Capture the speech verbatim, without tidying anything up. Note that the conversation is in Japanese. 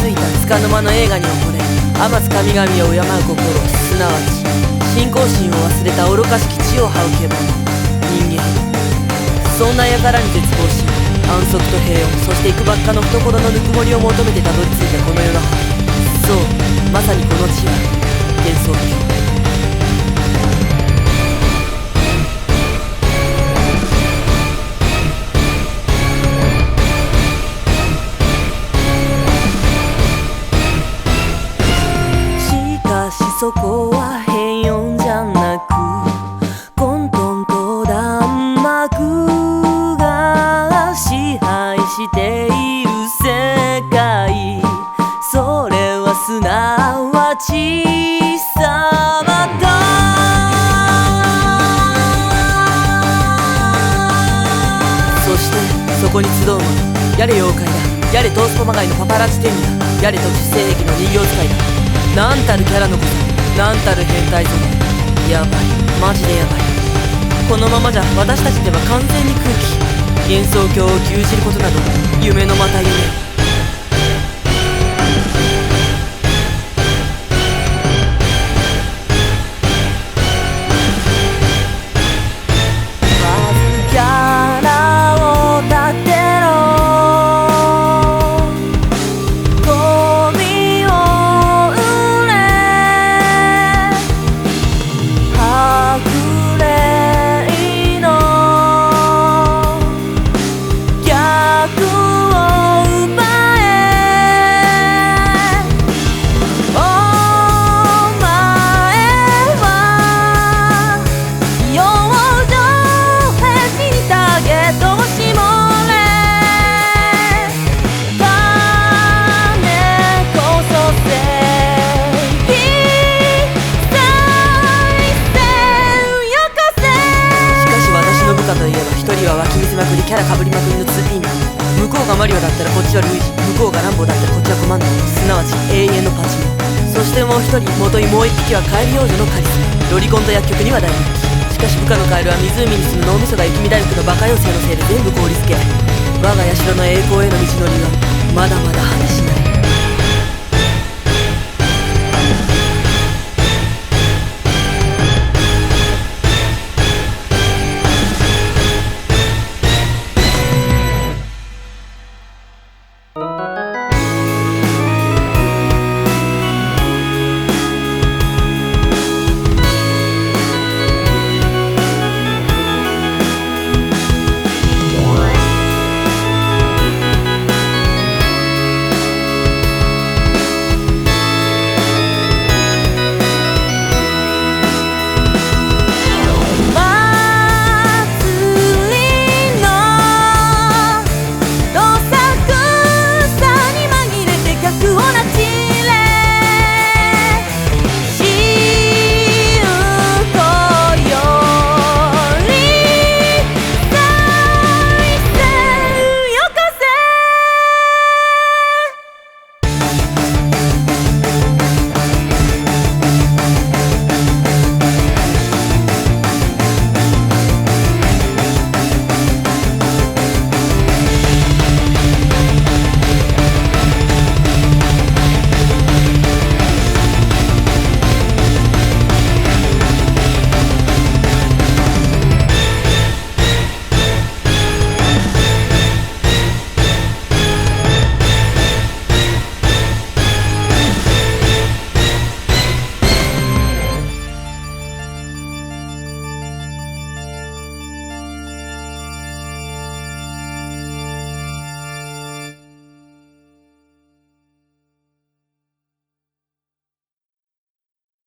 ついた束の間の映画に溺れ、天津神々を敬う心、すなわち信仰心を忘れた愚かしき地を這う獣人間。そんな輩に絶望し、安息と平穏、そして幾ばっかの懐のぬくもりを求めてたどり着いたこの世の果て。そう、まさにこの地は幻想郷。そこは平穏じゃなく混沌と弾幕が支配している世界。それはすなわちさまだ。そしてそこに集う者、やれ妖怪だ、やれトースポまがいのパパラッチ天女だ、やれ特殊性癖の人形使いだ。なんたるキャラの子さ、なんたる変態ぞ。やばい、マジでやばい。このままじゃ私たちでは完全に空気。幻想郷を牛耳ることなど夢のまた夢。キャラかぶりまくりの ツーピー に向こうがマリオだったらこっちはルイージ、向こうがランボーだったらこっちはコマンド、すなわち永遠のパチモン。そしてもう一人、元にもう一匹はカエル幼女のカリスマ。ロリコンと薬局には大人気。しかし部下のカエルは湖に住む脳みそが雪見大福のバカ妖精のせいで全部凍りつけ、我が社の栄光への道のりはまだまだ果てしない。